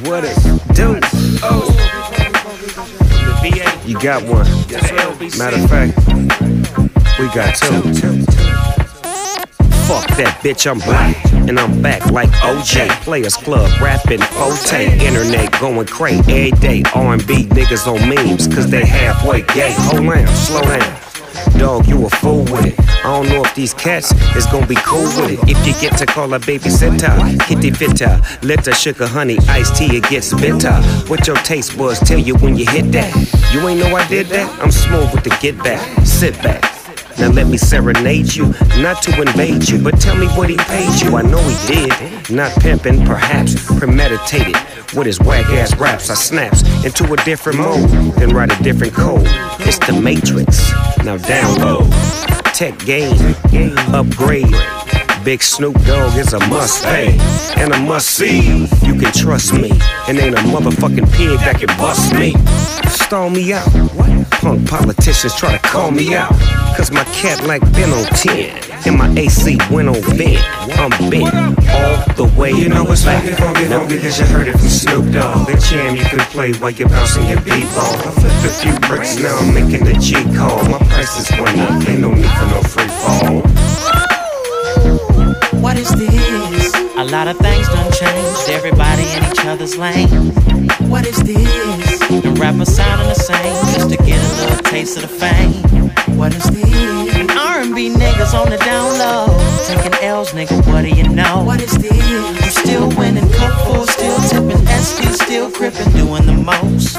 What it do? Oh, you got one. Matter of fact, we got two. Fuck that bitch, I'm black, and I'm back like OJ. Players Club, rapping Forte. Internet going crazy every day. R&B niggas on memes, cause they halfway gay. Hold on, slow down. Dog, you a fool with it. I don't know if these cats is gonna be cool with it. If you get to call a babysitter, kitty fitter, let her sugar honey, iced tea, it gets bitter. What your taste buds tell you when you hit that? You ain't know I did that? I'm smooth with the get back. Sit back. Now let me serenade you, not to invade you, but tell me what he paid you. I know he did, not pimping, perhaps premeditated. With his whack ass raps, I snaps into a different mode, then write a different code. It's the Matrix, now download. Tech game, upgrade. Big Snoop Dogg is a must pay and a must see. You can trust me, and ain't a motherfucking pig that can bust me. Stall me out. Punk politicians try to call me out, cause my Cadillac been on 10 and my AC went on vent. I'm bent all the way. You know it's like it funky because you heard it from Snoop Dogg. The jam you can play while you're bouncing your b-ball. I flipped a few bricks, now I'm making the G call. My prices went up, ain't no need for no free fall. What is this? A lot of things done changed, everybody in each other's lane. What is this? The rappers sounding the same, just to get a little taste of the fame. What is this? R&B niggas on the down low, taking L's, nigga, what do you know? What is this? I'm still winning, cup full, still tipping, SD, still gripping, doing the most.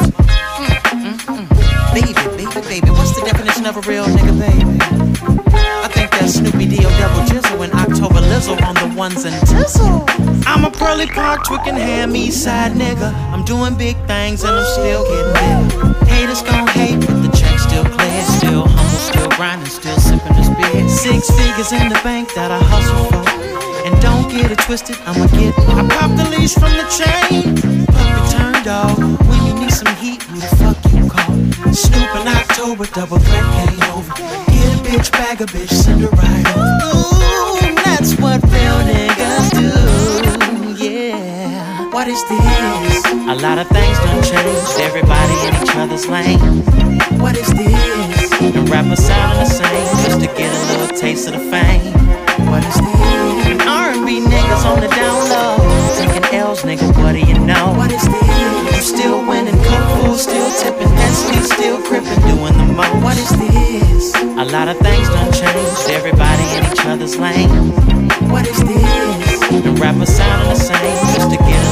Baby, what's the definition of a real nigga, baby? I think that's Snoopy D.O. Double Jizzle and October Lizzo on the ones and tizzle. I'm a Pearly Park twicking ham east side nigga. I'm doing big things and I'm still getting bigger. Haters gon' hate, but the check still clear. Still humble, still grinding, still sipping this beer. 6 figures in the bank that I hustle for. And don't get it twisted, I'ma get more. I popped the leash from the chain, puppy turned dog. When you need some heat, who the fuck you call? Snoop and October, double threat came over. Get a bitch, bag a bitch, send her right over. Ooh, that's what real niggas do, yeah. What is this? A lot of things done changed, everybody in each other's lane. What is this? The rappers sounding the same, just to get a little taste of the fame. What is this? R&B niggas on the down low, taking L's, nigga, what do you know? What is this? I'm still winning, cup full, still tipping, SD, still gripping, doing the most. What is this? A lot of things done changed, everybody in each other's lane. What is this? The rappers sounding the same, just to get